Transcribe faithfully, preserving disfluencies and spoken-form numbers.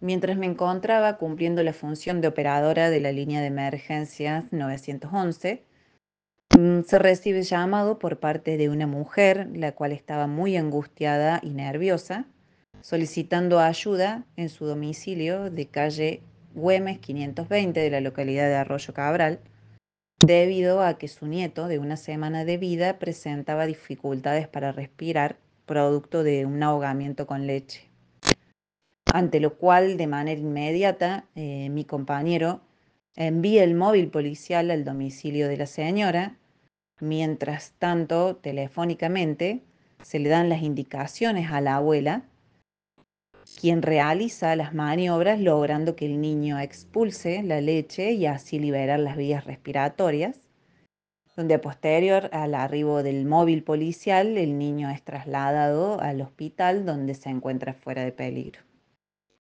Mientras me encontraba cumpliendo la función de operadora de la línea de emergencias novecientos once, mm, se recibe llamado por parte de una mujer, la cual estaba muy angustiada y nerviosa, solicitando ayuda en su domicilio de calle Güemes quinientos veinte de la localidad de Arroyo Cabral, debido a que su nieto de una semana de vida presentaba dificultades para respirar, producto de un ahogamiento con leche. Ante lo cual, de manera inmediata, eh, mi compañero envía el móvil policial al domicilio de la señora. Mientras tanto, telefónicamente, se le dan las indicaciones a la abuela, quien realiza las maniobras logrando que el niño expulse la leche y así liberar las vías respiratorias, donde a posterior al arribo del móvil policial, el niño es trasladado al hospital donde se encuentra fuera de peligro.